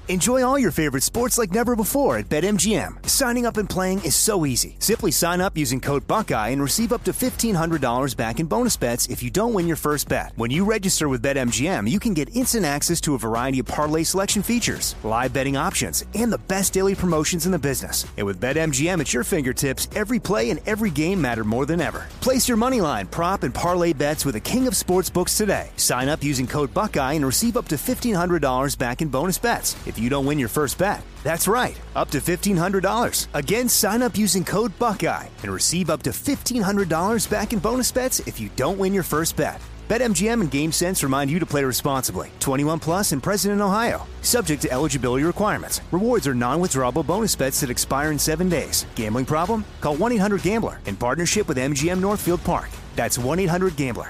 Enjoy all your favorite sports like never before at BetMGM. Signing up and playing is so easy. Simply sign up using code Buckeye and receive up to $1,500 back in bonus bets if you don't win your first bet. When you register with BetMGM, you can get instant access to a variety of parlay selection features, live betting options, and the best daily promotions in the business. And with BetMGM at your fingertips, every play and every game matter more than ever. Place your moneyline, prop, and parlay bets with the king of sportsbooks today. Sign up using code Buckeye and receive up to $1,500 back in bonus bets if you don't win your first bet. That's right, up to $1,500. Again, sign up using code Buckeye and receive up to $1,500 back in bonus bets if you don't win your first bet. BetMGM and GameSense remind you to play responsibly. 21 plus and present in Ohio. Subject to eligibility requirements. Rewards are non-withdrawable bonus bets that expire in 7 days. Gambling problem? Call 1-800-GAMBLER in partnership with MGM Northfield Park. That's 1-800-GAMBLER.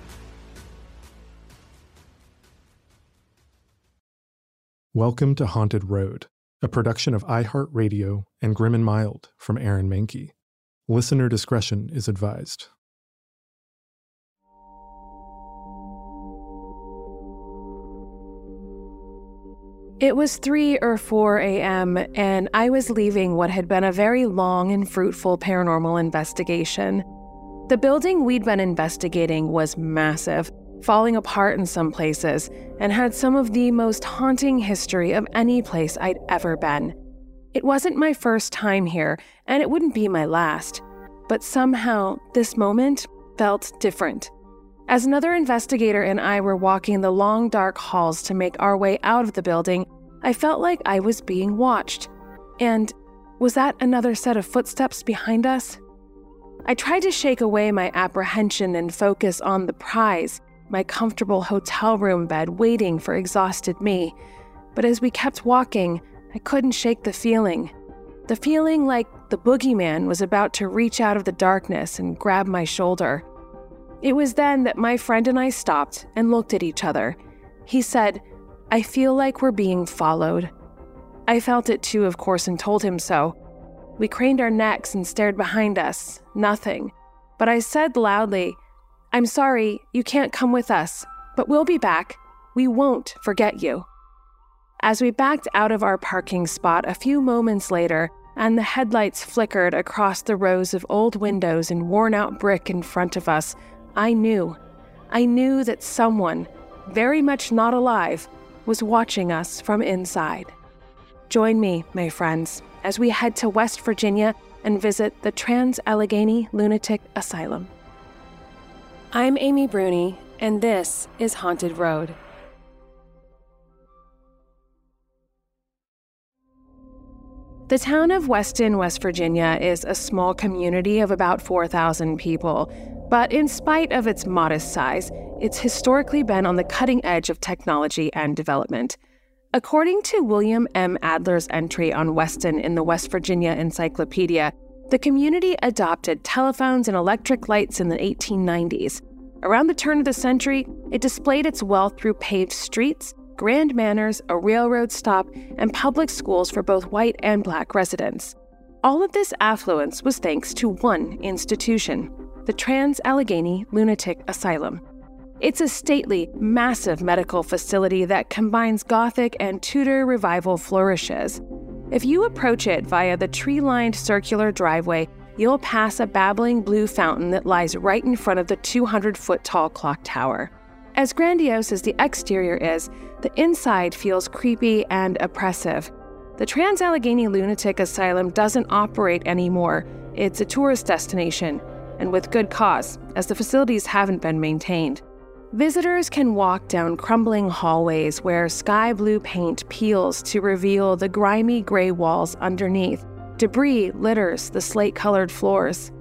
Welcome to Haunted Road, a production of iHeartRadio and Grim and Mild from Aaron Mahnke. Listener discretion is advised. It was 3 or 4 a.m., and I was leaving what had been a very long and fruitful paranormal investigation. The building we'd been investigating was massive, falling apart in some places, and had some of the most haunting history of any place I'd ever been. It wasn't my first time here, and it wouldn't be my last. But somehow, this moment felt different. As another investigator and I were walking the long, dark halls to make our way out of the building, I felt like I was being watched. And was that another set of footsteps behind us? I tried to shake away my apprehension and focus on the prize, my comfortable hotel room bed waiting for exhausted me. But as we kept walking, I couldn't shake the feeling. The feeling like the boogeyman was about to reach out of the darkness and grab my shoulder. It was then that my friend and I stopped and looked at each other. He said, "I feel like we're being followed." I felt it too, of course, and told him so. We craned our necks and stared behind us. Nothing. But I said loudly, "I'm sorry, you can't come with us, but we'll be back. We won't forget you." As we backed out of our parking spot a few moments later, and the headlights flickered across the rows of old windows and worn-out brick in front of us, I knew that someone, very much not alive, was watching us from inside. Join me, my friends, as we head to West Virginia and visit the Trans-Allegheny Lunatic Asylum. I'm Amy Bruni, and this is Haunted Road. The town of Weston, West Virginia is a small community of about 4,000 people, but in spite of its modest size, it's historically been on the cutting edge of technology and development. According to William M. Adler's entry on Weston in the West Virginia Encyclopedia, the community adopted telephones and electric lights in the 1890s. Around the turn of the century, it displayed its wealth through paved streets, grand manors, a railroad stop, and public schools for both white and black residents. All of this affluence was thanks to one institution, the Trans-Allegheny Lunatic Asylum. It's a stately, massive medical facility that combines Gothic and Tudor Revival flourishes. If you approach it via the tree-lined circular driveway, you'll pass a babbling blue fountain that lies right in front of the 200-foot-tall clock tower. As grandiose as the exterior is, the inside feels creepy and oppressive. The Trans-Allegheny Lunatic Asylum doesn't operate anymore. It's a tourist destination, and with good cause, as the facilities haven't been maintained. Visitors can walk down crumbling hallways where sky blue paint peels to reveal the grimy gray walls underneath. Debris litters the slate-colored floors.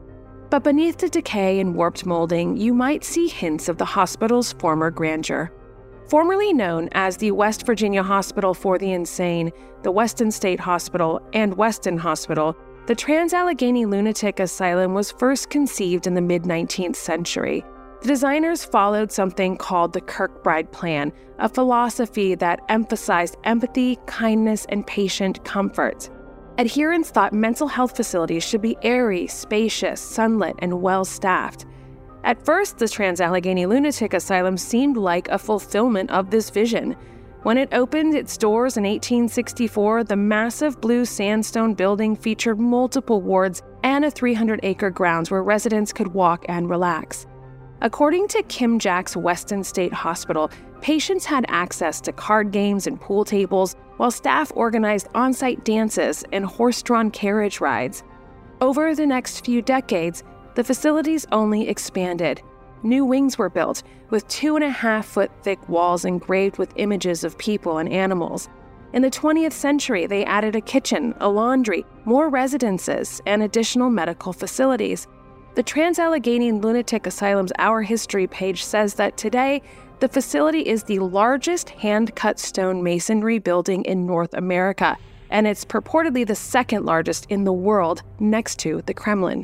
But beneath the decay and warped molding, you might see hints of the hospital's former grandeur. Formerly known as the West Virginia Hospital for the Insane, the Weston State Hospital, and Weston Hospital, the Trans-Allegheny Lunatic Asylum was first conceived in the mid-19th century. The designers followed something called the Kirkbride Plan, a philosophy that emphasized empathy, kindness, and patient comfort. Adherents thought mental health facilities should be airy, spacious, sunlit, and well-staffed. At first, the Trans-Allegheny Lunatic Asylum seemed like a fulfillment of this vision. When it opened its doors in 1864, the massive blue sandstone building featured multiple wards and a 300-acre grounds where residents could walk and relax. According to Kim Jack's Weston State Hospital, patients had access to card games and pool tables, while staff organized on-site dances and horse-drawn carriage rides. Over the next few decades, the facilities only expanded. New wings were built, with 2.5-foot thick walls engraved with images of people and animals. In the 20th century, they added a kitchen, a laundry, more residences, and additional medical facilities. The Trans-Allegheny Lunatic Asylum's Our History page says that today, the facility is the largest hand-cut stone masonry building in North America, and it's purportedly the second largest in the world, next to the Kremlin.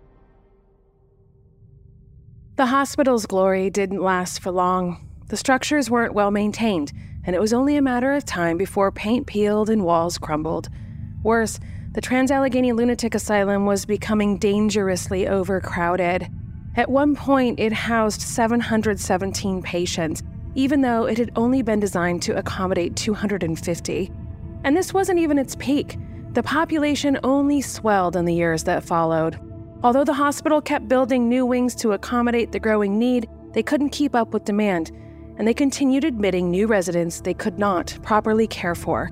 The hospital's glory didn't last for long. The structures weren't well maintained, and it was only a matter of time before paint peeled and walls crumbled. Worse, the Trans-Allegheny Lunatic Asylum was becoming dangerously overcrowded. At one point, it housed 717 patients, even though it had only been designed to accommodate 250. And this wasn't even its peak. The population only swelled in the years that followed. Although the hospital kept building new wings to accommodate the growing need, they couldn't keep up with demand, and they continued admitting new residents they could not properly care for.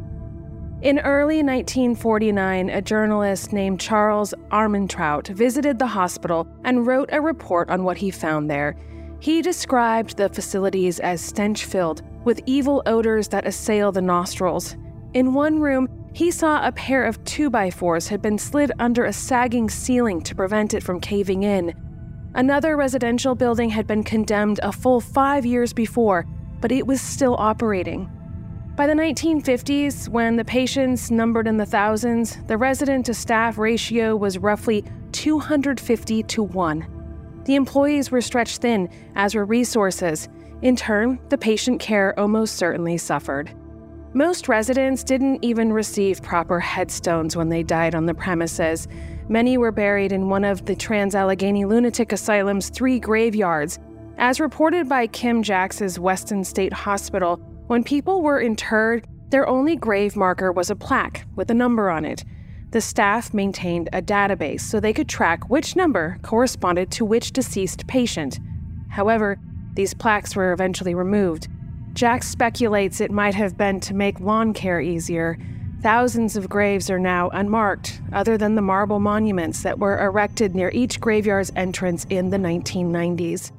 In early 1949, a journalist named Charles Armentrout visited the hospital and wrote a report on what he found there. He described the facilities as stench-filled, with evil odors that assail the nostrils. In one room, he saw a pair of 2x4s had been slid under a sagging ceiling to prevent it from caving in. Another residential building had been condemned a full 5 years before, but it was still operating. By the 1950s, when the patients numbered in the thousands, the resident-to-staff ratio was roughly 250 to 1. The employees were stretched thin, as were resources. In turn, the patient care almost certainly suffered. Most residents didn't even receive proper headstones when they died on the premises. Many were buried in one of the Trans-Allegheny Lunatic Asylum's 3 graveyards. As reported by Kim Jack's Weston State Hospital, when people were interred, their only grave marker was a plaque with a number on it. The staff maintained a database so they could track which number corresponded to which deceased patient. However, these plaques were eventually removed. Jack speculates it might have been to make lawn care easier. Thousands of graves are now unmarked, other than the marble monuments that were erected near each graveyard's entrance in the 1990s.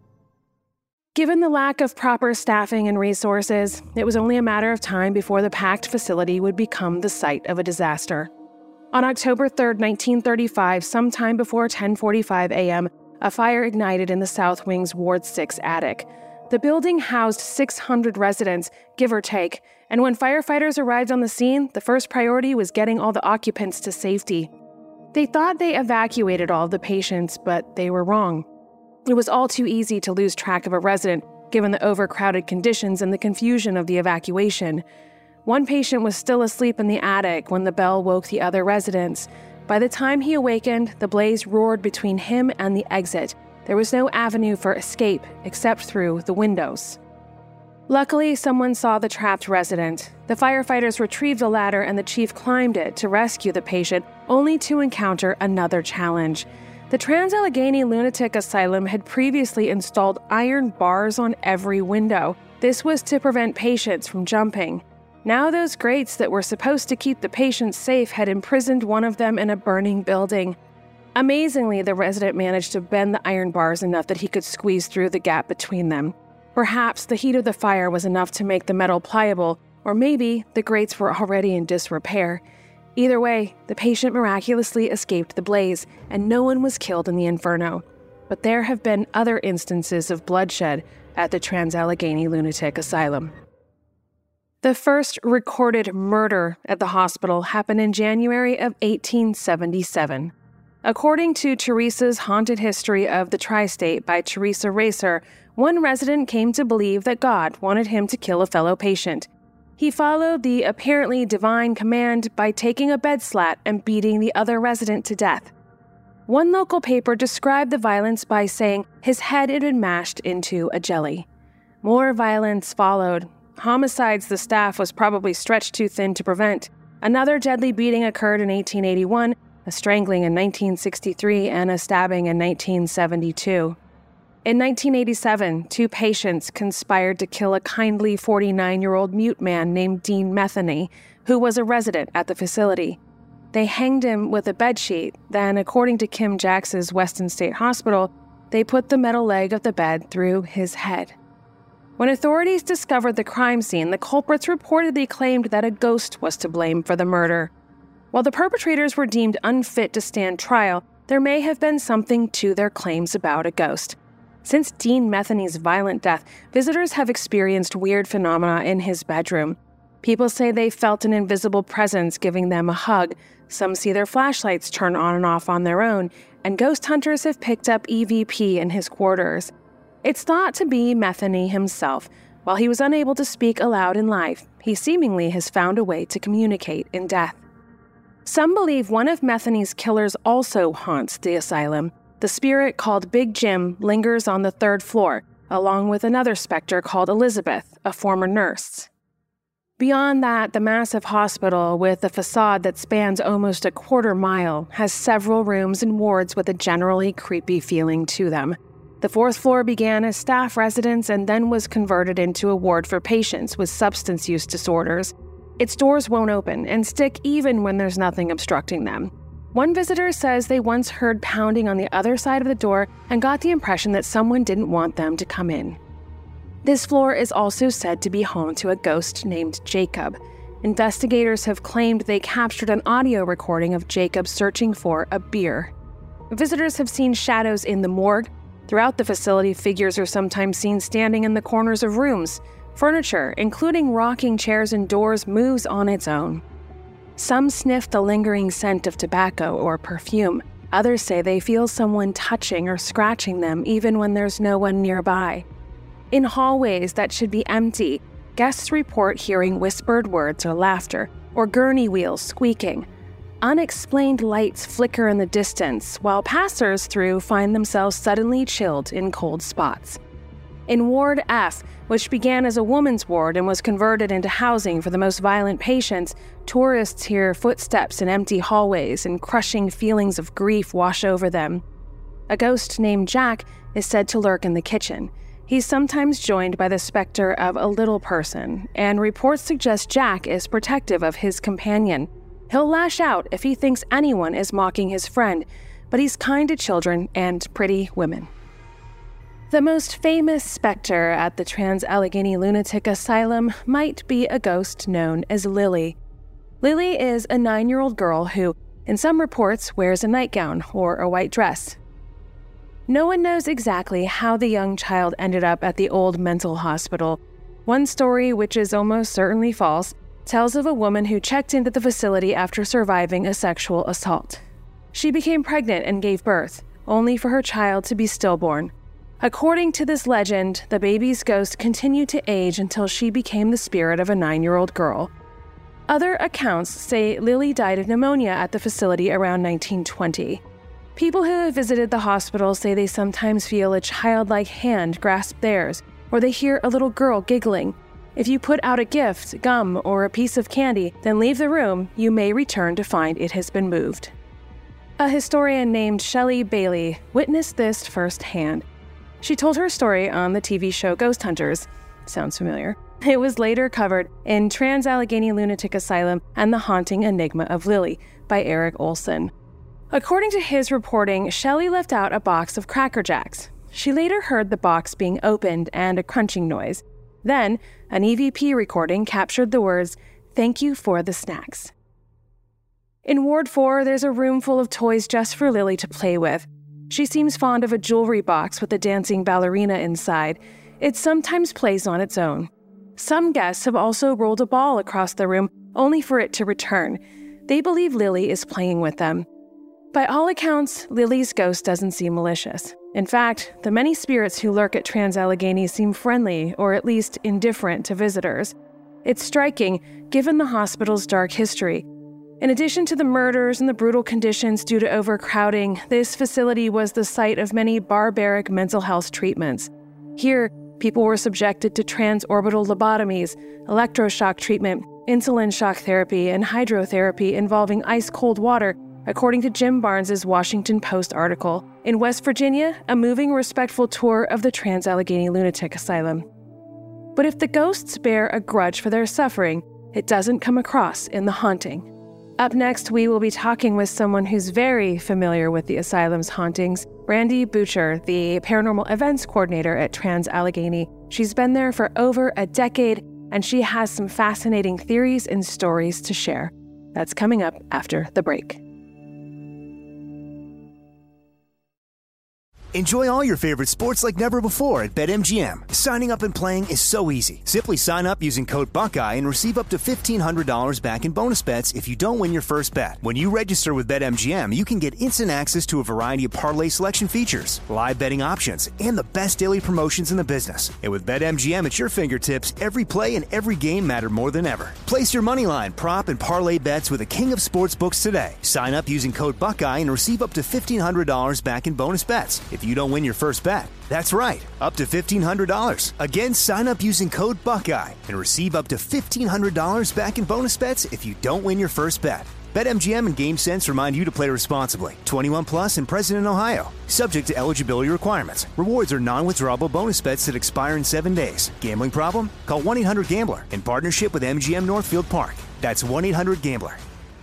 Given the lack of proper staffing and resources, it was only a matter of time before the packed facility would become the site of a disaster. On October 3, 1935, sometime before 10:45 a.m., a fire ignited in the South Wing's Ward 6 attic. The building housed 600 residents, give or take, and when firefighters arrived on the scene, the first priority was getting all the occupants to safety. They thought they evacuated all of the patients, but they were wrong. It was all too easy to lose track of a resident, given the overcrowded conditions and the confusion of the evacuation. One patient was still asleep in the attic when the bell woke the other residents. By the time he awakened, the blaze roared between him and the exit. There was no avenue for escape except through the windows. Luckily, someone saw the trapped resident. The firefighters retrieved a ladder and the chief climbed it to rescue the patient, only to encounter another challenge. The Trans-Allegheny Lunatic Asylum had previously installed iron bars on every window. This was to prevent patients from jumping. Now those grates that were supposed to keep the patients safe had imprisoned one of them in a burning building. Amazingly, the resident managed to bend the iron bars enough that he could squeeze through the gap between them. Perhaps the heat of the fire was enough to make the metal pliable, or maybe the grates were already in disrepair. Either way, the patient miraculously escaped the blaze, and no one was killed in the inferno. But there have been other instances of bloodshed at the Trans-Allegheny Lunatic Asylum. The first recorded murder at the hospital happened in January of 1877. According to Teresa's Haunted History of the Tri-State by Teresa Racer, one resident came to believe that God wanted him to kill a fellow patient. He followed the apparently divine command by taking a bed slat and beating the other resident to death. One local paper described the violence by saying his head had been mashed into a jelly. More violence followed. Homicides the staff was probably stretched too thin to prevent. Another deadly beating occurred in 1881, a strangling in 1963, and a stabbing in 1972. In 1987, 2 patients conspired to kill a kindly 49-year-old mute man named Dean Metheny, who was a resident at the facility. They hanged him with a bedsheet, then, according to Kim Jax's Weston State Hospital, they put the metal leg of the bed through his head. When authorities discovered the crime scene, the culprits reportedly claimed that a ghost was to blame for the murder. While the perpetrators were deemed unfit to stand trial, there may have been something to their claims about a ghost. Since Dean Metheny's violent death, visitors have experienced weird phenomena in his bedroom. People say they felt an invisible presence giving them a hug. Some see their flashlights turn on and off on their own, and ghost hunters have picked up EVP in his quarters. It's thought to be Metheny himself. While he was unable to speak aloud in life, he seemingly has found a way to communicate in death. Some believe one of Metheny's killers also haunts the asylum. The spirit called Big Jim lingers on the 3rd floor, along with another specter called Elizabeth, a former nurse. Beyond that, the massive hospital, with a facade that spans almost a quarter mile, has several rooms and wards with a generally creepy feeling to them. The 4th floor began as staff residence and then was converted into a ward for patients with substance use disorders. Its doors won't open and stick even when there's nothing obstructing them. One visitor says they once heard pounding on the other side of the door and got the impression that someone didn't want them to come in. This floor is also said to be home to a ghost named Jacob. Investigators have claimed they captured an audio recording of Jacob searching for a beer. Visitors have seen shadows in the morgue. Throughout the facility, figures are sometimes seen standing in the corners of rooms. Furniture, including rocking chairs and doors, moves on its own. Some sniff the lingering scent of tobacco or perfume. Others say they feel someone touching or scratching them even when there's no one nearby. In hallways that should be empty, guests report hearing whispered words or laughter, or gurney wheels squeaking. Unexplained lights flicker in the distance, while passers-through find themselves suddenly chilled in cold spots. In Ward F, which began as a woman's ward and was converted into housing for the most violent patients, tourists hear footsteps in empty hallways and crushing feelings of grief wash over them. A ghost named Jack is said to lurk in the kitchen. He's sometimes joined by the specter of a little person, and reports suggest Jack is protective of his companion. He'll lash out if he thinks anyone is mocking his friend, but he's kind to children and pretty women. The most famous specter at the Trans-Allegheny Lunatic Asylum might be a ghost known as Lily. Lily is a 9-year-old girl who, in some reports, wears a nightgown or a white dress. No one knows exactly how the young child ended up at the old mental hospital. One story, which is almost certainly false, tells of a woman who checked into the facility after surviving a sexual assault. She became pregnant and gave birth, only for her child to be stillborn. According to this legend, the baby's ghost continued to age until she became the spirit of a 9-year-old girl. Other accounts say Lily died of pneumonia at the facility around 1920. People who have visited the hospital say they sometimes feel a childlike hand grasp theirs, or they hear a little girl giggling. If you put out a gift, gum, or a piece of candy, then leave the room, you may return to find it has been moved. A historian named Shelley Bailey witnessed this firsthand. She told her story on the TV show Ghost Hunters. Sounds familiar. It was later covered in Trans-Allegheny Lunatic Asylum and the Haunting Enigma of Lily by Eric Olson. According to his reporting, Shelley left out a box of Cracker Jacks. She later heard the box being opened and a crunching noise. Then, an EVP recording captured the words, "Thank you for the snacks." In Ward 4, there's a room full of toys just for Lily to play with. She seems fond of a jewelry box with a dancing ballerina inside. It sometimes plays on its own. Some guests have also rolled a ball across the room, only for it to return. They believe Lily is playing with them. By all accounts, Lily's ghost doesn't seem malicious. In fact, the many spirits who lurk at Trans-Allegheny seem friendly, or at least indifferent to visitors. It's striking, given the hospital's dark history. In addition to the murders and the brutal conditions due to overcrowding, this facility was the site of many barbaric mental health treatments. Here, People were subjected to transorbital lobotomies, electroshock treatment, insulin shock therapy, and hydrotherapy involving ice-cold water, according to Jim Barnes's Washington Post article. In West Virginia, a moving, respectful tour of the Trans-Allegheny Lunatic Asylum. But if the ghosts bear a grudge for their suffering, it doesn't come across in the haunting. Up next, we will be talking with someone who's very familiar with the asylum's hauntings, Brandy Butcher, the paranormal events coordinator at Trans-Allegheny. She's been there for over a decade, and she has some fascinating theories and stories to share. That's coming up after the break. Enjoy all your favorite sports like never before at BetMGM. Signing up and playing is so easy. Simply sign up using code Buckeye and receive up to $1,500 back in bonus bets if you don't win your first bet. When you register with BetMGM, you can get instant access to a variety of parlay selection features, live betting options, and the best daily promotions in the business. And with BetMGM at your fingertips, every play and every game matter more than ever. Place your moneyline, prop, and parlay bets with the king of sportsbooks today. Sign up using code Buckeye and receive up to $1,500 back in bonus bets if you don't win your first bet. That's right, up to $1,500. Again, sign up using code Buckeye and receive up to $1,500 back in bonus bets if you don't win your first bet. BetMGM and GameSense remind you to play responsibly. 21 plus and present in Ohio. Subject to eligibility requirements. Rewards are non-withdrawable bonus bets that expire in 7 days. Gambling problem? Call 1-800-GAMBLER in partnership with MGM Northfield Park. That's 1-800-GAMBLER.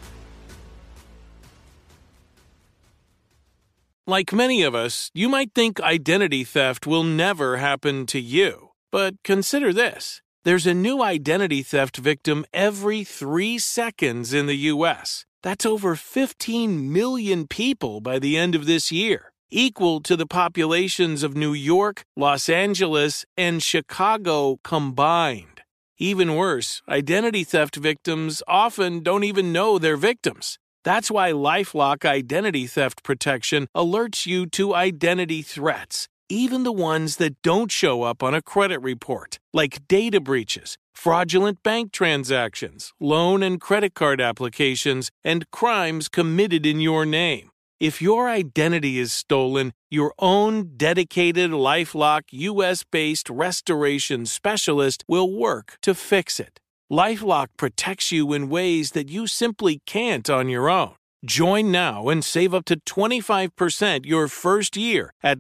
Like many of us, you might think identity theft will never happen to you. But consider this. There's a new identity theft victim every 3 seconds in the U.S. That's over 15 million people by the end of this year, equal to the populations of New York, Los Angeles, and Chicago combined. Even worse, identity theft victims often don't even know they're victims. That's why LifeLock Identity Theft Protection alerts you to identity threats, even the ones that don't show up on a credit report, like data breaches, fraudulent bank transactions, loan and credit card applications, and crimes committed in your name. If your identity is stolen, your own dedicated LifeLock US-based restoration specialist will work to fix it. LifeLock protects you in ways that you simply can't on your own. Join now and save up to 25% your first year at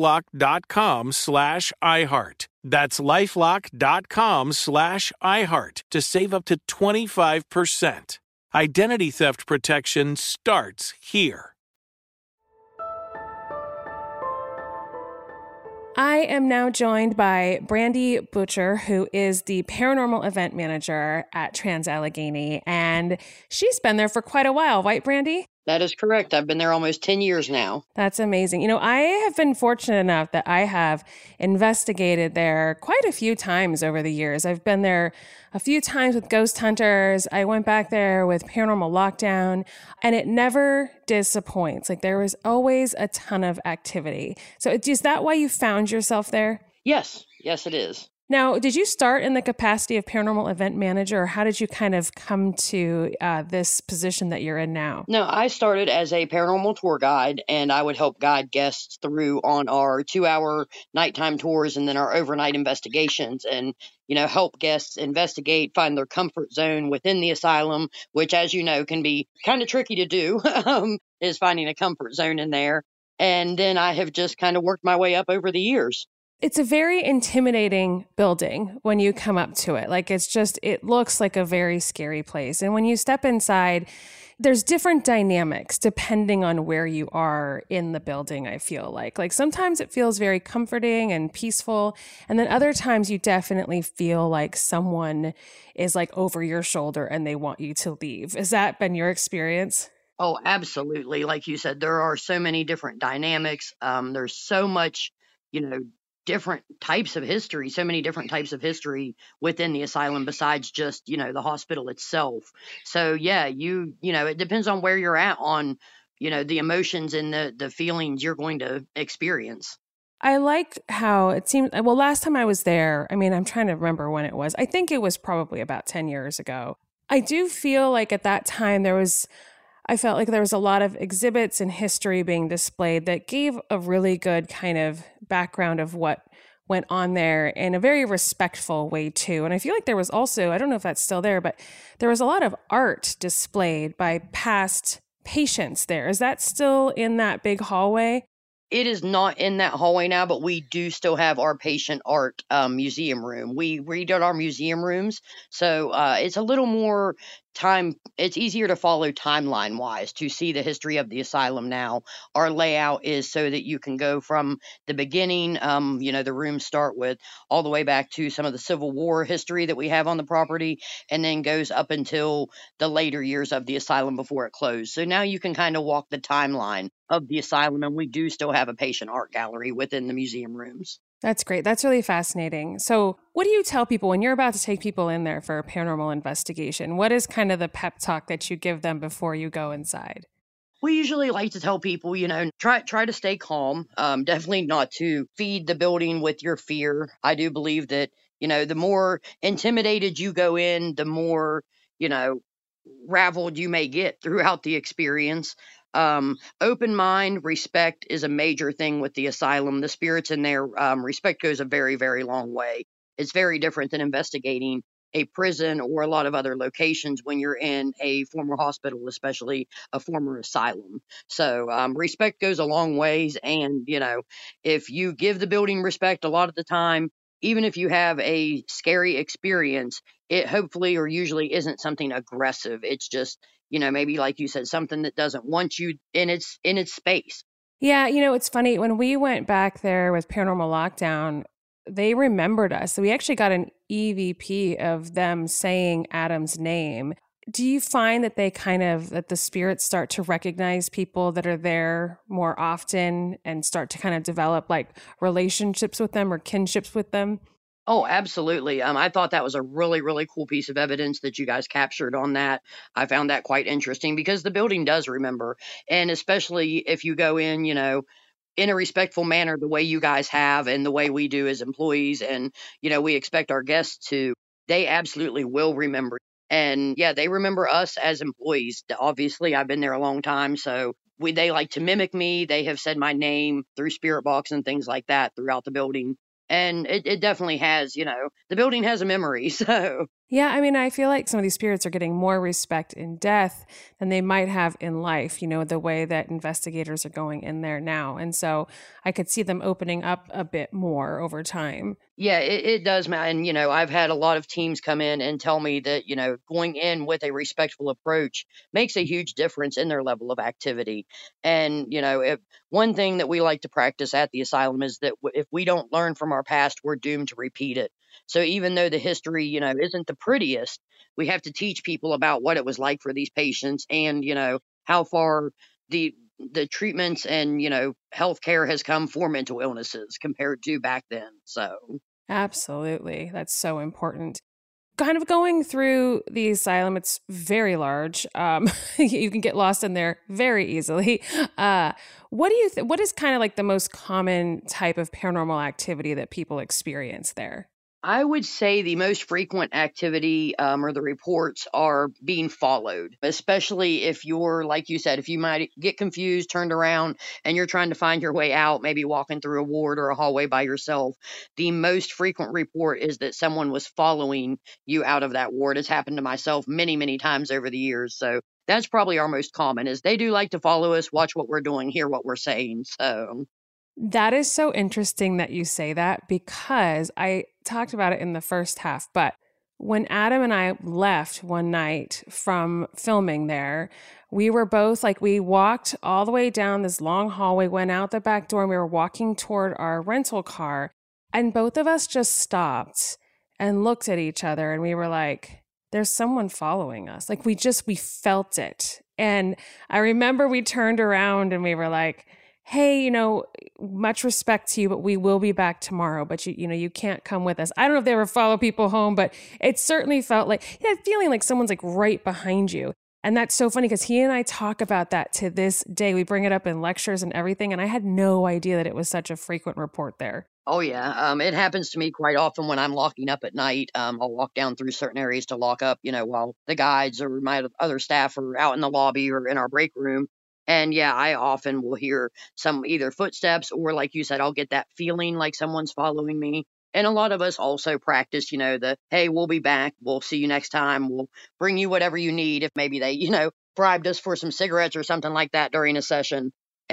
LifeLock.com/iHeart. That's LifeLock.com/iHeart to save up to 25%. Identity theft protection starts here. I am now joined by Brandy Butcher, who is the paranormal event manager at Trans-Allegheny, and she's been there for quite a while, right, Brandy? That is correct. I've been there almost 10 years now. That's amazing. You know, I have been fortunate enough that I have investigated there quite a few times over the years. I've been there a few times with ghost hunters. I went back there with Paranormal Lockdown, and it never disappoints. Like, there was always a ton of activity. So is that why you found yourself there? Yes. Yes, it is. Now, did you start in the capacity of paranormal event manager, or how did you kind of come to this position that you're in now? No, I started as a paranormal tour guide, and I would help guide guests through on our 2-hour nighttime tours and then our overnight investigations, and, help guests investigate, find their comfort zone within the asylum, which, as you know, can be kind of tricky to do, is finding a comfort zone in there. And then I have just kind of worked my way up over the years. It's a very intimidating building when you come up to it. Like, it looks like a very scary place. And when you step inside, there's different dynamics depending on where you are in the building, I feel like. Like, sometimes it feels very comforting and peaceful. And then other times you definitely feel like someone is like over your shoulder and they want you to leave. Has that been your experience? Oh, absolutely. Like you said, there are so many different dynamics. There's so much, different types of history, so many different types of history within the asylum besides just, the hospital itself. So yeah, it depends on where you're at on, the emotions and the feelings you're going to experience. I like how it seemed, well, last time I was there, I'm trying to remember when it was. I think it was probably about 10 years ago. I do feel like at that time I felt like there was a lot of exhibits and history being displayed that gave a really good kind of background of what went on there in a very respectful way too. And I feel like there was also, I don't know if that's still there, but there was a lot of art displayed by past patients there. Is that still in that big hallway? It is not in that hallway now, but we do still have our patient art museum room. We redid our museum rooms, so it's a little more time. It's easier to follow timeline wise to see the history of the asylum now. Our layout is so that you can go from the beginning. The rooms start with all the way back to some of the Civil War history that we have on the property, and then goes up until the later years of the asylum before it closed. So now you can kind of walk the timeline of the asylum, and we do still have a patient art gallery within the museum rooms. That's great. That's really fascinating. So what do you tell people when you're about to take people in there for a paranormal investigation? What is kind of the pep talk that you give them before you go inside? We usually like to tell people, try to stay calm. Definitely not to feed the building with your fear. I do believe that, the more intimidated you go in, the more, raveled you may get throughout the experience. Open mind, respect is a major thing with the asylum. The spirits in there, respect goes a very, very long way. It's very different than investigating a prison or a lot of other locations when you're in a former hospital, especially a former asylum. So respect goes a long ways. And, if you give the building respect a lot of the time, even if you have a scary experience, it hopefully or usually isn't something aggressive. It's just, maybe like you said, something that doesn't want you in its space. Yeah, it's funny. When we went back there with Paranormal Lockdown, they remembered us. So we actually got an EVP of them saying Adam's name. Do you find that that the spirits start to recognize people that are there more often and start to kind of develop like relationships with them or kinships with them? Oh, absolutely. I thought that was a really, really cool piece of evidence that you guys captured on that. I found that quite interesting because the building does remember. And especially if you go in a respectful manner, the way you guys have and the way we do as employees, and, we expect our guests to, they absolutely will remember. And yeah, they remember us as employees. Obviously, I've been there a long time, so they like to mimic me. They have said my name through spirit box and things like that throughout the building. And it definitely has, the building has a memory. So yeah, I mean, I feel like some of these spirits are getting more respect in death than they might have in life, the way that investigators are going in there now. And so I could see them opening up a bit more over time. Yeah, it does, man. And, I've had a lot of teams come in and tell me that, going in with a respectful approach makes a huge difference in their level of activity. And, if one thing that we like to practice at the asylum is that if we don't learn from our past, we're doomed to repeat it. So even though the history, isn't the prettiest, we have to teach people about what it was like for these patients and, how far the treatments and, healthcare has come for mental illnesses compared to back then. So absolutely. That's so important. Kind of going through the asylum, it's very large. You can get lost in there very easily. What do you what is kind of like the most common type of paranormal activity that people experience there? I would say the most frequent activity or the reports are being followed, especially if you're, like you said, if you might get confused, turned around, and you're trying to find your way out, maybe walking through a ward or a hallway by yourself. The most frequent report is that someone was following you out of that ward. It's happened to myself many, many times over the years. So that's probably our most common is they do like to follow us, watch what we're doing, hear what we're saying. So that is so interesting that you say that because I talked about it in the first half, but when Adam and I left one night from filming there, we were both like, we walked all the way down this long hallway, went out the back door, and we were walking toward our rental car, and both of us just stopped and looked at each other, and we were like, there's someone following us. Like we felt it. And I remember we turned around and we were like, hey, much respect to you, but we will be back tomorrow. But you can't come with us. I don't know if they ever follow people home, but it certainly felt like, feeling like someone's like right behind you. And that's so funny because he and I talk about that to this day. We bring it up in lectures and everything. And I had no idea that it was such a frequent report there. Oh, yeah. It happens to me quite often when I'm locking up at night. I'll walk down through certain areas to lock up, while the guides or my other staff are out in the lobby or in our break room. And yeah, I often will hear some either footsteps or, like you said, I'll get that feeling like someone's following me. And a lot of us also practice, the, hey, we'll be back. We'll see you next time. We'll bring you whatever you need. If maybe they, bribed us for some cigarettes or something like that during a session.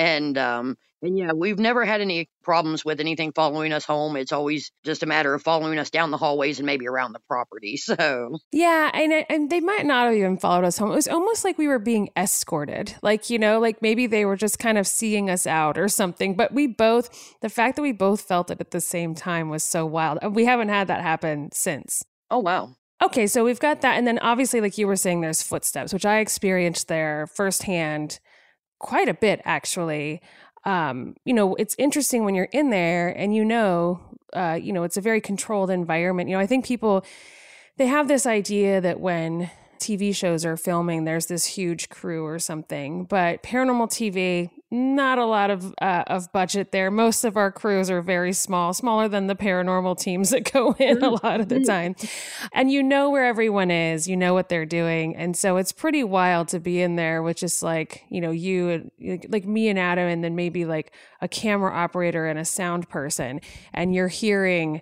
And yeah, we've never had any problems with anything following us home. It's always just a matter of following us down the hallways and maybe around the property. So yeah, and they might not have even followed us home. It was almost like we were being escorted, like like maybe they were just kind of seeing us out or something. But the fact that we both felt it at the same time was so wild. We haven't had that happen since. Oh wow. Okay, so we've got that, and then obviously, like you were saying, there's footsteps, which I experienced there firsthand quite a bit, actually. It's interesting when you're in there and it's a very controlled environment. I think people, they have this idea that when TV shows are filming, there's this huge crew or something, but paranormal TV, not a lot of budget there. Most of our crews are very small, smaller than the paranormal teams that go in a lot of the time. And where everyone is, what they're doing. And so it's pretty wild to be in there with just like, you, like me and Adam, and then maybe like a camera operator and a sound person. And you're hearing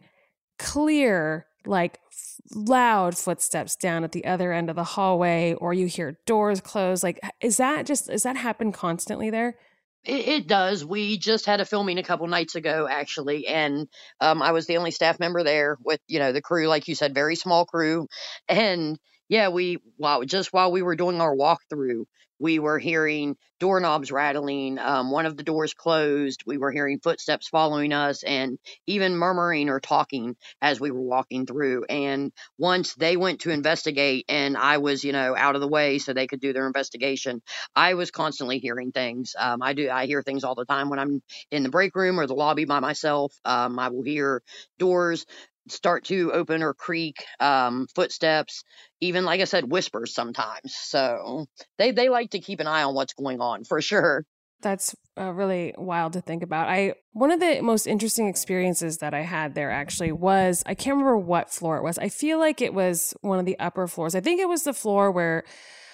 clear, like loud footsteps down at the other end of the hallway, or you hear doors close. Like, does that happen constantly there? It does. We just had a filming a couple nights ago, actually, and I was the only staff member there with, the crew, like you said, very small crew. And yeah, just while we were doing our walkthrough, we were hearing doorknobs rattling. One of the doors closed. We were hearing footsteps following us and even murmuring or talking as we were walking through. And once they went to investigate and I was, out of the way so they could do their investigation, I was constantly hearing things. I hear things all the time when I'm in the break room or the lobby by myself. I will hear doors start to open or creak, footsteps, even, like I said, whispers sometimes. So they like to keep an eye on what's going on for sure. That's really wild to think about. One of the most interesting experiences that I had there actually was, I can't remember what floor it was. I feel like it was one of the upper floors. I think it was the floor where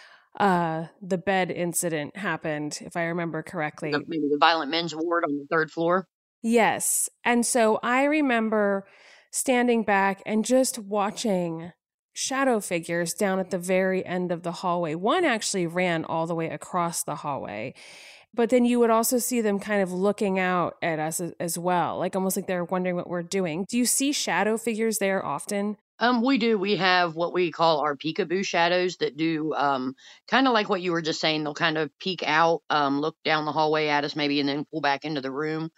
the bed incident happened, if I remember correctly. Maybe the violent men's ward on the third floor. Yes. And so I remember standing back and just watching shadow figures down at the very end of the hallway. One actually ran all the way across the hallway, but then you would also see them kind of looking out at us as well, like almost like they're wondering what we're doing. Do you see shadow figures there often? We do. We have what we call our peekaboo shadows that do kind of like what you were just saying. They'll kind of peek out, look down the hallway at us maybe, and then pull back into the room.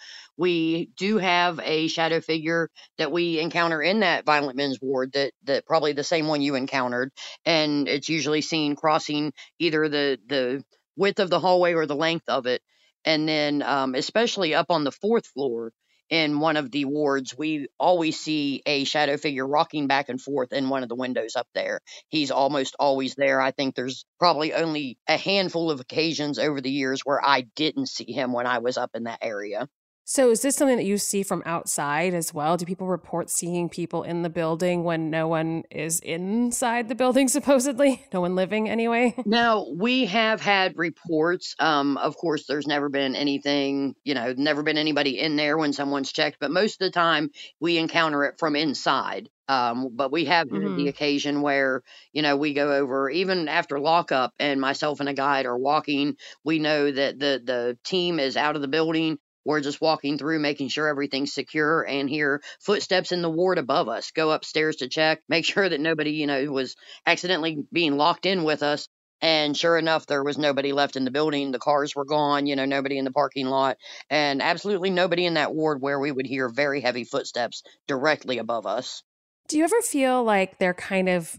We do have a shadow figure that we encounter in that violent men's ward that probably the same one you encountered. And it's usually seen crossing either the width of the hallway or the length of it. And then especially up on the fourth floor, in one of the wards, we always see a shadow figure rocking back and forth in one of the windows up there. He's almost always there. I think there's probably only a handful of occasions over the years where I didn't see him when I was up in that area. So is this something that you see from outside as well? Do people report seeing people in the building when no one is inside the building, supposedly? No one living anyway? Now, we have had reports. Of course, there's never been anything, never been anybody in there when someone's checked, but most of the time we encounter it from inside. But we have had the occasion where, we go over, even after lockup and myself and a guide are walking, we know that the team is out of the building. We're just walking through, making sure everything's secure, and hear footsteps in the ward above us. Go upstairs to check, make sure that nobody, was accidentally being locked in with us. And sure enough, there was nobody left in the building. The cars were gone, nobody in the parking lot, and absolutely nobody in that ward where we would hear very heavy footsteps directly above us. Do you ever feel like they're kind of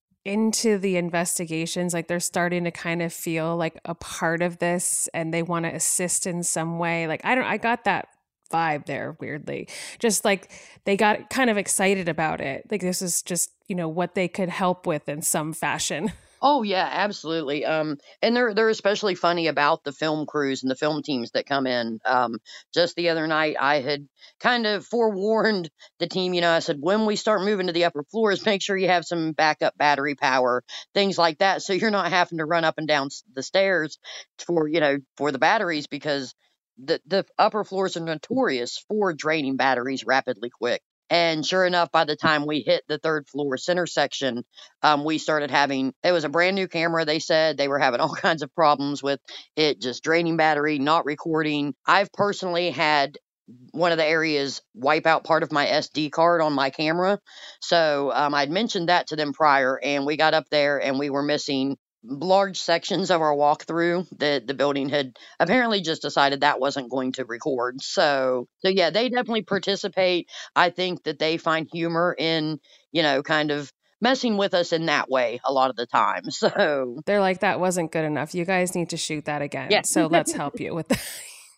into the investigations, like they're starting to kind of feel like a part of this and they want to assist in some way? Like, I got that vibe there, weirdly, just like they got kind of excited about it. Like this is just, what they could help with in some fashion. Oh yeah, absolutely. And they're especially funny about the film crews and the film teams that come in. Just the other night, I had kind of forewarned the team. I said when we start moving to the upper floors, make sure you have some backup battery power, things like that, so you're not having to run up and down the stairs for for the batteries because the upper floors are notorious for draining batteries rapidly quick. And sure enough, by the time we hit the third floor center section, we started having, it was a brand new camera. They said they were having all kinds of problems with it just draining battery, not recording. I've personally had one of the areas wipe out part of my SD card on my camera. So I'd mentioned that to them prior, and we got up there and we were missing large sections of our walkthrough that the building had apparently just decided that wasn't going to record. So yeah, they definitely participate. I think that they find humor in, kind of messing with us in that way a lot of the time. So They're like, that wasn't good enough. You guys need to shoot that again. yeah. So let's help you with that.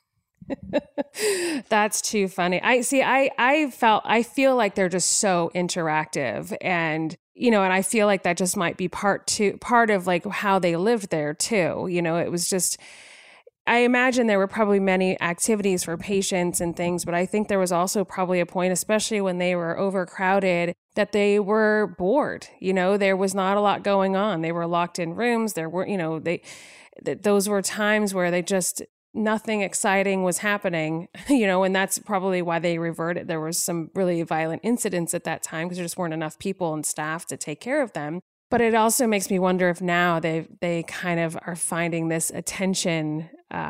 That's too funny. I feel like they're just so interactive, and and I feel like that just might be part of like how they lived there too. It was just, I imagine there were probably many activities for patients and things, but I think there was also probably a point, especially when they were overcrowded, that they were bored. There was not a lot going on. They were locked in rooms. There were, those were times where they just, nothing exciting was happening, and that's probably why they reverted. There was some really violent incidents at that time because there just weren't enough people and staff to take care of them. But it also makes me wonder if now they kind of are finding this attention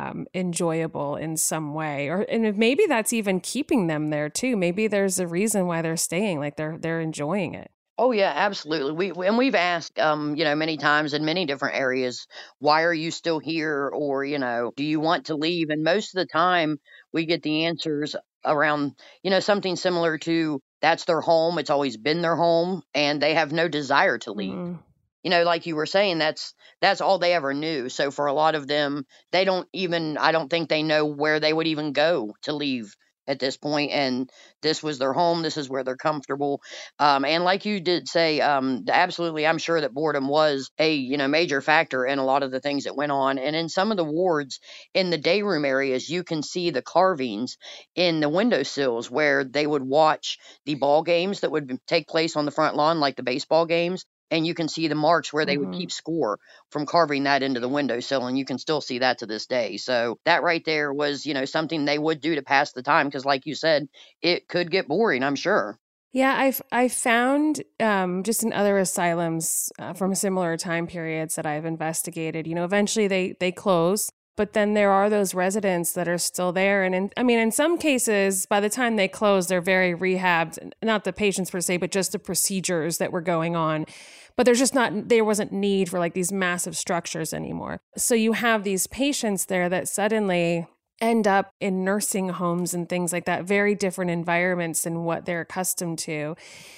enjoyable in some way, and if maybe that's even keeping them there too. Maybe there's a reason why they're staying, like they're enjoying it. Oh yeah, absolutely. We've asked, many times in many different areas, why are you still here, or do you want to leave? And most of the time, we get the answers around, something similar to that's their home. It's always been their home, and they have no desire to leave. Mm-hmm. Like you were saying, that's all they ever knew. So for a lot of them, I don't think they know where they would even go to leave at this point. And this was their home. This is where they're comfortable. And like you did say, absolutely, I'm sure that boredom was a, major factor in a lot of the things that went on. And in some of the wards in the day room areas, you can see the carvings in the windowsills where they would watch the ball games that would take place on the front lawn, like the baseball games. And you can see the marks where they would keep score from carving that into the windowsill, and you can still see that to this day. So that right there was, something they would do to pass the time because, like you said, it could get boring, I'm sure. Yeah, I found just in other asylums from similar time periods that I've investigated, eventually they close. But then there are those residents that are still there. And in some cases, by the time they close, they're very rehabbed, not the patients per se, but just the procedures that were going on. But there wasn't need for like these massive structures anymore. So you have these patients there that suddenly end up in nursing homes and things like that, very different environments than what they're accustomed to.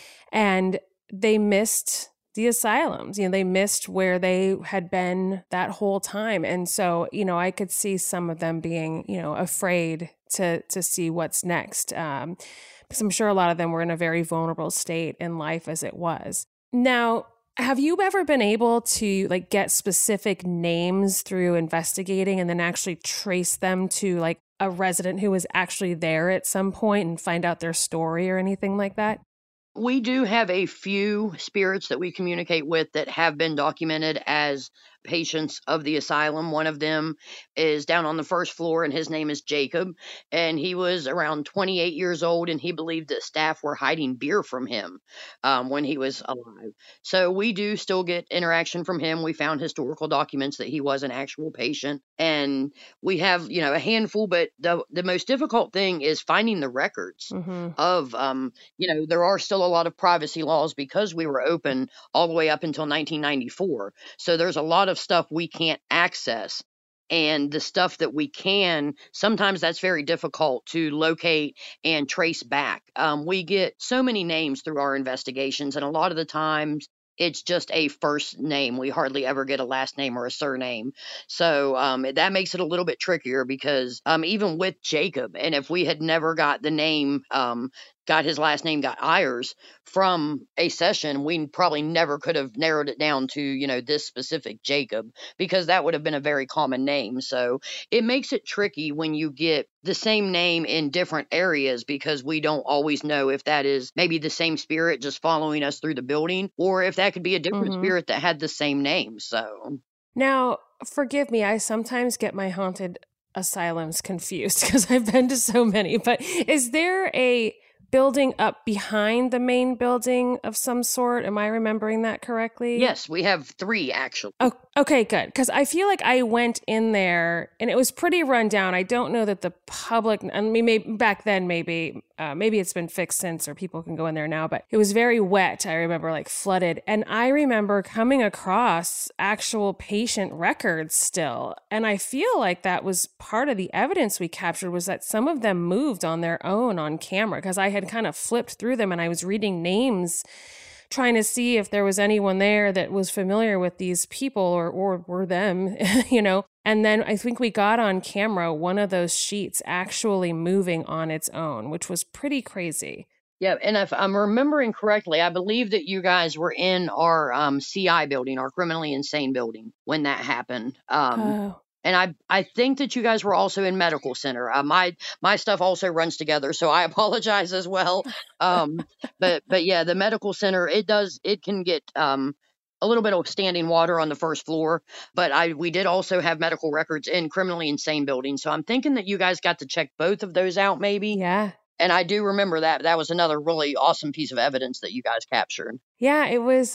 And they missed the asylums, they missed where they had been that whole time. And so, I could see some of them being, afraid to see what's next. Because I'm sure a lot of them were in a very vulnerable state in life as it was. Now, have you ever been able to like get specific names through investigating and then actually trace them to like a resident who was actually there at some point and find out their story or anything like that? We do have a few spirits that we communicate with that have been documented as patients of the asylum. One of them is down on the first floor, and his name is Jacob. And he was around 28 years old, and he believed that staff were hiding beer from him when he was alive. So we do still get interaction from him. We found historical documents that he was an actual patient. And we have, a handful, but the most difficult thing is finding the records of, there are still a lot of privacy laws because we were open all the way up until 1994. So there's a lot of stuff we can't access. And the stuff that we can, sometimes that's very difficult to locate and trace back. We get so many names through our investigations, and a lot of the times it's just a first name. We hardly ever get a last name or a surname. So that makes it a little bit trickier because even with Jacob, and if we had never got the name got his last name, got Ayers from a session, we probably never could have narrowed it down to, this specific Jacob, because that would have been a very common name. So it makes it tricky when you get the same name in different areas, because we don't always know if that is maybe the same spirit just following us through the building, or if that could be a different spirit that had the same name. So now, forgive me, I sometimes get my haunted asylums confused because I've been to so many, but is there a building up behind the main building of some sort? Am I remembering that correctly? Yes, we have 3 actually. Oh, okay, good. Because I feel like I went in there and it was pretty run down. I don't know that the public, I mean, maybe back then, maybe it's been fixed since, or people can go in there now, but it was very wet. I remember, like, flooded. And I remember coming across actual patient records still. And I feel like that was part of the evidence we captured, was that some of them moved on their own on camera, because I had kind of flipped through them and I was reading names, trying to see if there was anyone there that was familiar with these people or were them, And then I think we got on camera one of those sheets actually moving on its own, which was pretty crazy. Yeah, and if I'm remembering correctly, I believe that you guys were in our CI building, our criminally insane building, when that happened. And I think that you guys were also in medical center. My stuff also runs together, so I apologize as well. But yeah, the medical center, it can get a little bit of standing water on the first floor, but we did also have medical records in criminally insane building. So I'm thinking that you guys got to check both of those out, maybe. Yeah. And I do remember that was another really awesome piece of evidence that you guys captured. Yeah, it was,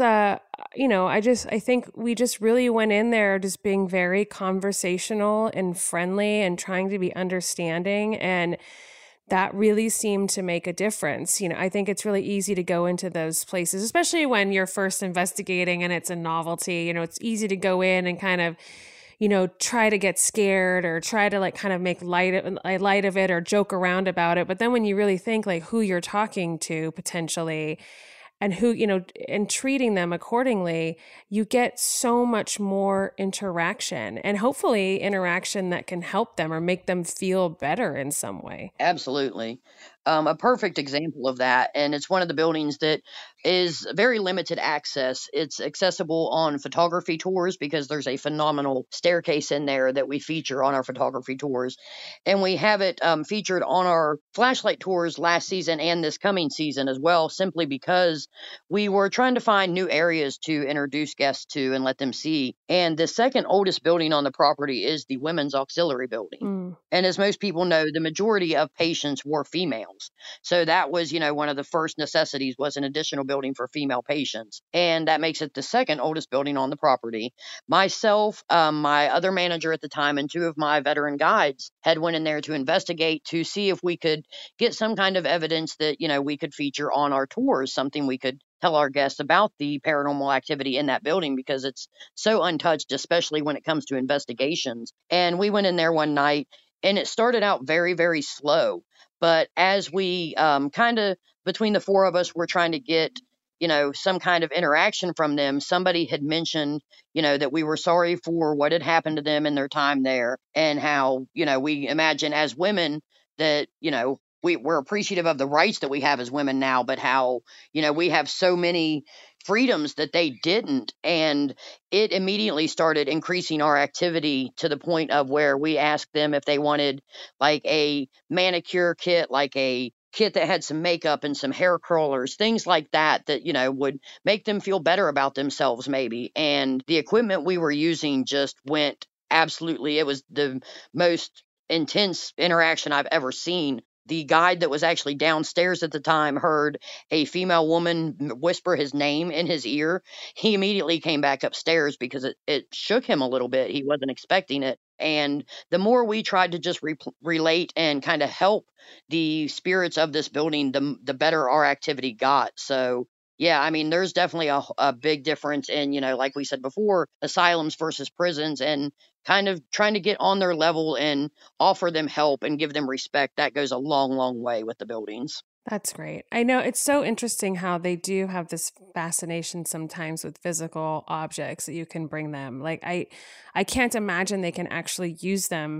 I think we just really went in there just being very conversational and friendly and trying to be understanding. And that really seemed to make a difference. I think it's really easy to go into those places, especially when you're first investigating and it's a novelty. It's easy to go in and kind of, try to get scared or try to like kind of make light of it or joke around about it. But then when you really think like who you're talking to potentially and who, and treating them accordingly, you get so much more interaction, and hopefully interaction that can help them or make them feel better in some way. Absolutely. A perfect example of that. And it's one of the buildings that is very limited access. It's accessible on photography tours because there's a phenomenal staircase in there that we feature on our photography tours. And we have it featured on our flashlight tours last season and this coming season as well, simply because we were trying to find new areas to introduce guests to and let them see. And the second oldest building on the property is the Women's Auxiliary Building. And as most people know, the majority of patients were females. So that was, one of the first necessities was an additional building for female patients. And that makes it the second oldest building on the property. Myself, my other manager at the time, and 2 of my veteran guides had went in there to investigate to see if we could get some kind of evidence that, we could feature on our tours, something we could tell our guests about the paranormal activity in that building, because it's so untouched, especially when it comes to investigations. And we went in there one night and it started out very, very slow. But as we kind of, between the 4 of us, were trying to get, some kind of interaction from them, somebody had mentioned, that we were sorry for what had happened to them in their time there, and how, we imagine as women that, we're appreciative of the rights that we have as women now, but how, we have so many freedoms that they didn't. And it immediately started increasing our activity to the point of where we asked them if they wanted like a manicure kit, like a kit that had some makeup and some hair curlers, things like that, would make them feel better about themselves maybe. And the equipment we were using just went absolutely, it was the most intense interaction I've ever seen. The guide that was actually downstairs at the time heard a female woman whisper his name in his ear. He immediately came back upstairs because it shook him a little bit. He wasn't expecting it. And the more we tried to just relate and kind of help the spirits of this building, the better our activity got. So yeah, I mean, there's definitely a big difference in, like we said before, asylums versus prisons, and kind of trying to get on their level and offer them help and give them respect. That goes a long, long way with the buildings. That's great. I know it's so interesting how they do have this fascination sometimes with physical objects that you can bring them. Like I can't imagine they can actually use them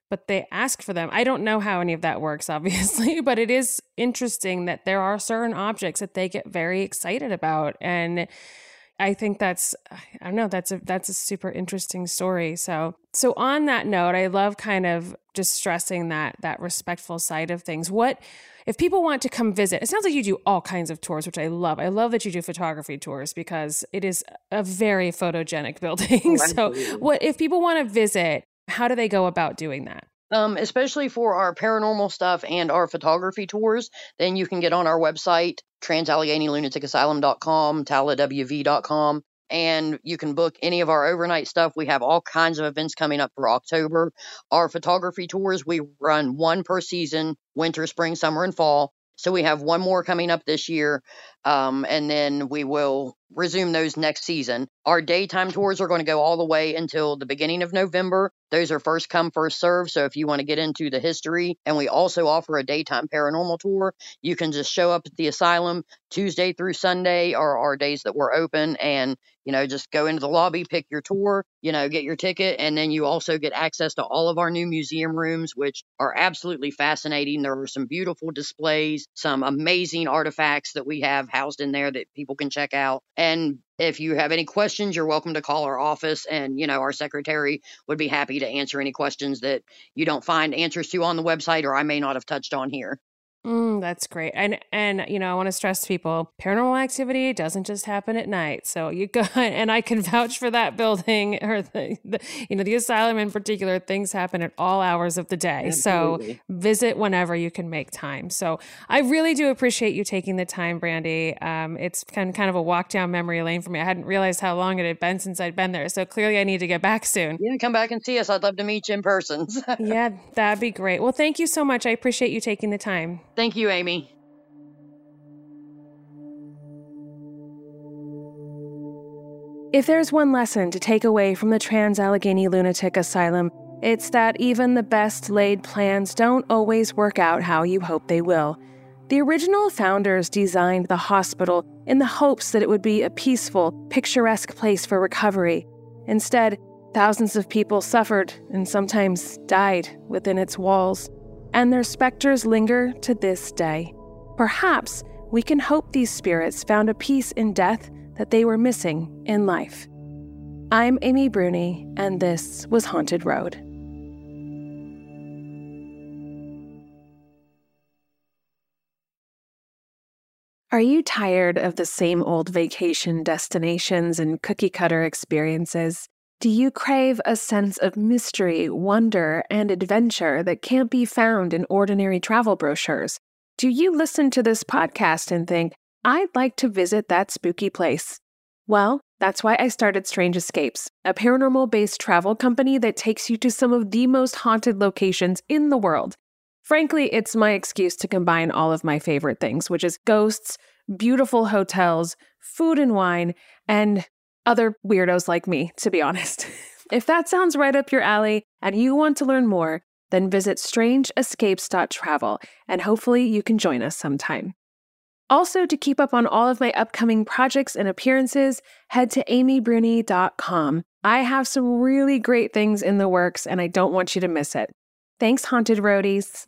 but they ask for them. I don't know how any of that works, obviously, but it is interesting that there are certain objects that they get very excited about. And I think that's a super interesting story. So on that note, I love kind of just stressing that respectful side of things. What if people want to come visit? It sounds like you do all kinds of tours, which I love. I love that you do photography tours because it is a very photogenic building. So what if people want to visit, how do they go about doing that? Especially for our paranormal stuff and our photography tours, then you can get on our website, TransAlleghenyLunaticAsylum.com, TalaWV.com, and you can book any of our overnight stuff. We have all kinds of events coming up for October. Our photography tours, we run one per season, winter, spring, summer, and fall. So we have one more coming up this year, and then we will resume those next season. Our daytime tours are going to go all the way until the beginning of November. Those are first come, first serve. So if you want to get into the history, and we also offer a daytime paranormal tour, you can just show up at the asylum Tuesday through Sunday are our days that we're open, and just go into the lobby, pick your tour, get your ticket, and then you also get access to all of our new museum rooms, which are absolutely fascinating. There are some beautiful displays, some amazing artifacts that we have housed in there that people can check out. And if you have any questions, you're welcome to call our office, and our secretary would be happy to answer any questions that you don't find answers to on the website or I may not have touched on here. That's great. And I want to stress to people, paranormal activity doesn't just happen at night. So you go, and I can vouch for that building or the asylum in particular, things happen at all hours of the day. Absolutely. So visit whenever you can make time. So I really do appreciate you taking the time, Brandy. It's kind of a walk down memory lane for me. I hadn't realized how long it had been since I'd been there. So clearly I need to get back soon. Yeah, come back and see us. I'd love to meet you in person. Yeah, that'd be great. Well, thank you so much. I appreciate you taking the time. Thank you, Amy. If there's one lesson to take away from the Trans-Allegheny Lunatic Asylum, it's that even the best laid plans don't always work out how you hope they will. The original founders designed the hospital in the hopes that it would be a peaceful, picturesque place for recovery. Instead, thousands of people suffered and sometimes died within its walls. And their specters linger to this day. Perhaps we can hope these spirits found a peace in death that they were missing in life. I'm Amy Bruni, and this was Haunted Road. Are you tired of the same old vacation destinations and cookie-cutter experiences? Do you crave a sense of mystery, wonder, and adventure that can't be found in ordinary travel brochures? Do you listen to this podcast and think, I'd like to visit that spooky place? Well, that's why I started Strange Escapes, a paranormal-based travel company that takes you to some of the most haunted locations in the world. Frankly, it's my excuse to combine all of my favorite things, which is ghosts, beautiful hotels, food and wine, and other weirdos like me, to be honest. If that sounds right up your alley and you want to learn more, then visit strangeescapes.travel and hopefully you can join us sometime. Also, to keep up on all of my upcoming projects and appearances, head to amybruni.com. I have some really great things in the works and I don't want you to miss it. Thanks, Haunted Roadies.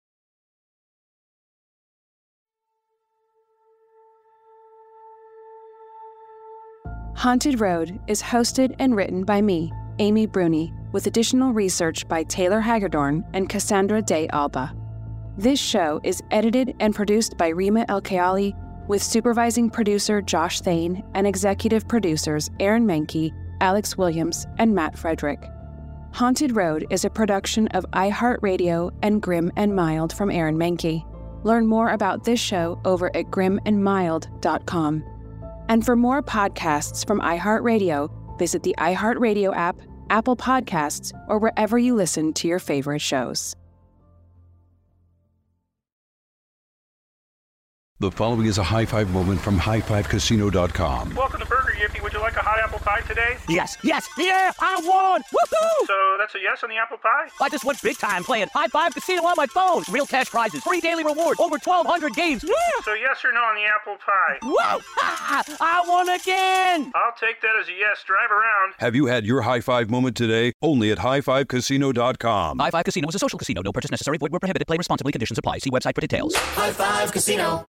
Haunted Road is hosted and written by me, Amy Bruni, with additional research by Taylor Hagedorn and Cassandra De Alba. This show is edited and produced by Rima El-Kayali, with supervising producer Josh Thane and executive producers Aaron Mankey, Alex Williams, and Matt Frederick. Haunted Road is a production of iHeartRadio and Grim and Mild from Aaron Mankey. Learn more about this show over at grimandmild.com. And for more podcasts from iHeartRadio, visit the iHeartRadio app, Apple Podcasts, or wherever you listen to your favorite shows. The following is a high five moment from highfivecasino.com. Welcome to Burger Yippee. you like a hot apple pie today? Yes, yeah, I won! Woohoo! So that's a yes on the apple pie? I just went big time playing High Five Casino on my phone. Real cash prizes, free daily rewards, over 1,200 games. Yeah! So yes or no on the apple pie? Whoa! I won again! I'll take that as a yes. Drive around. Have you had your High Five moment today? Only at highfivecasino.com. High Five Casino is a social casino. No purchase necessary. Void where prohibited. Play responsibly. Conditions apply. See website for details. High Five Casino.